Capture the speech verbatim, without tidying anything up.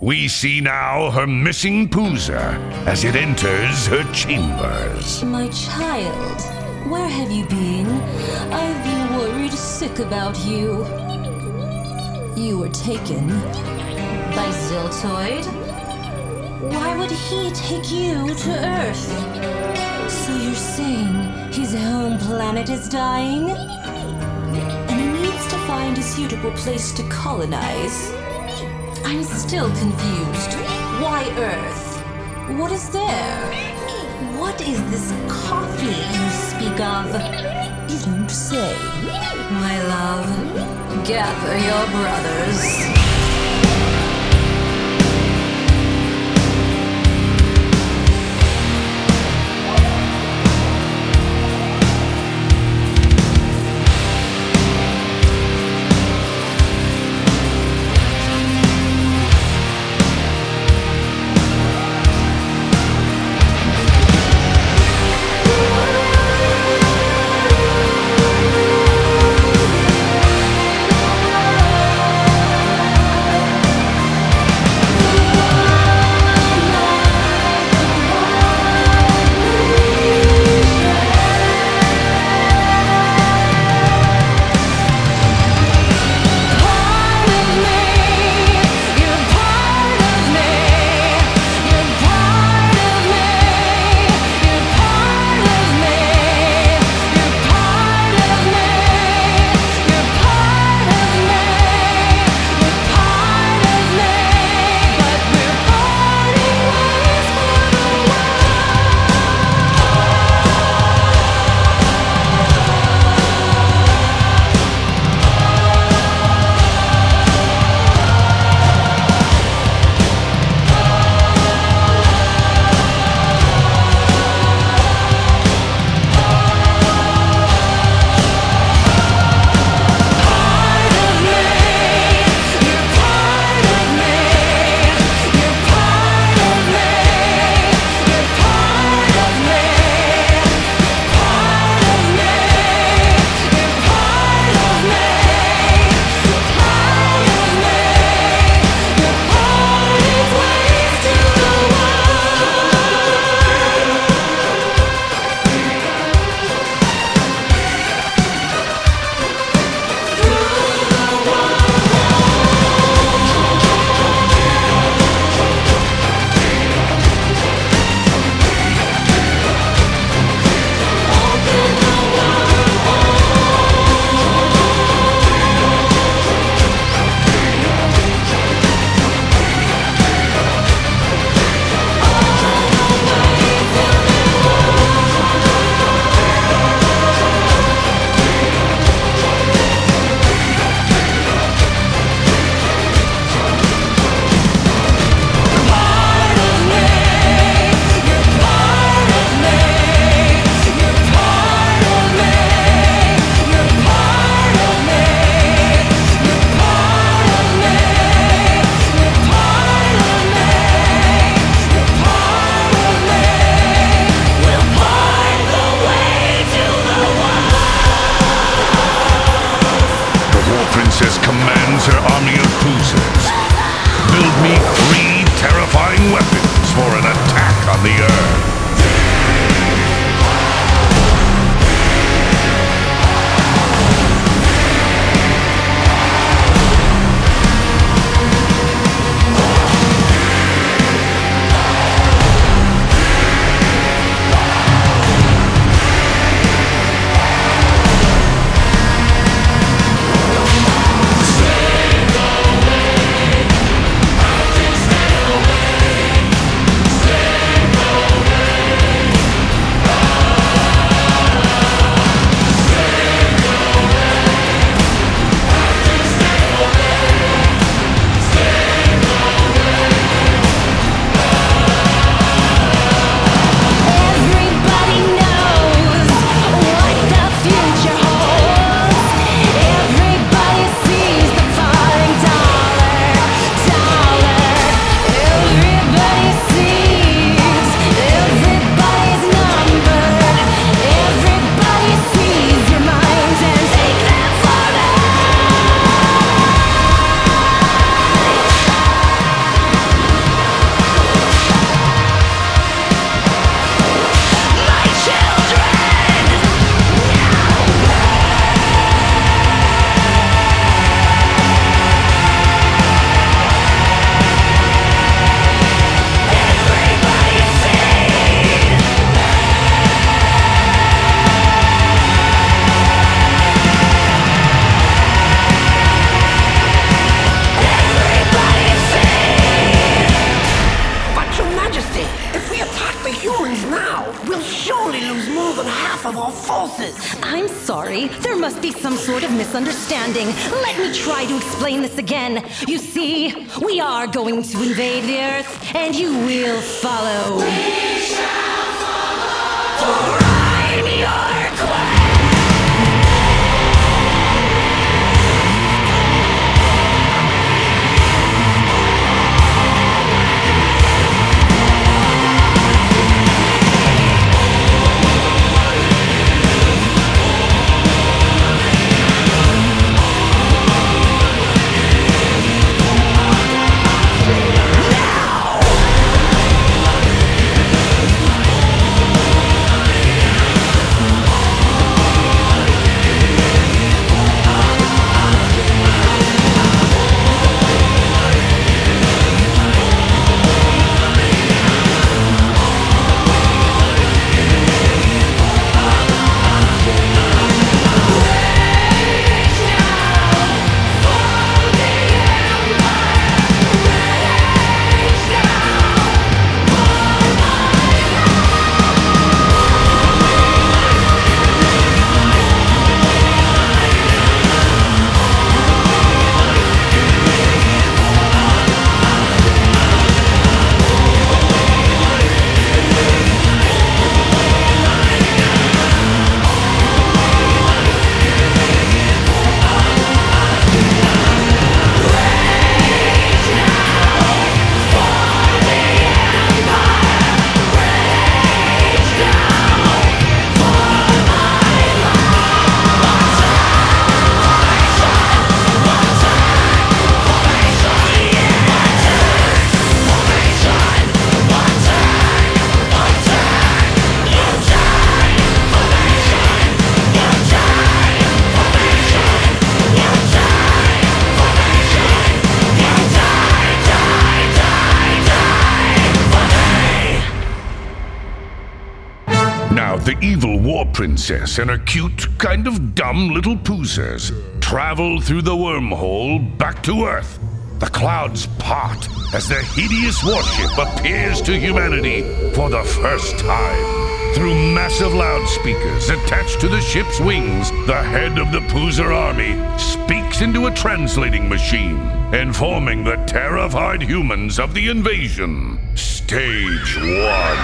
We see now her missing Pooza as it enters her chambers. My child, where have you been? I've been worried sick about you. You were taken by Ziltoid? Why would he take you to Earth? So you're saying his home planet is dying? And he needs to find a suitable place to colonize? I'm still confused. Why Earth? What is there? What is this coffee you speak of? You don't say. My love, gather your brothers. Princess commands her army of Poozas. Build me three terrifying weapons for an attack on the Earth. Away. of all forces. I'm sorry. There must be some sort of misunderstanding. Let me try to explain this again. You see, we are going to invade the Earth, and you will follow. We shall follow. For I'm your queen. Now, the evil war princess and her cute, kind of dumb little poozers travel through the wormhole back to Earth. The clouds part as the hideous warship appears to humanity for the first time. Through massive loudspeakers attached to the ship's wings, the head of the Poozer army speaks into a translating machine, informing the terrified humans of the invasion. Stage one.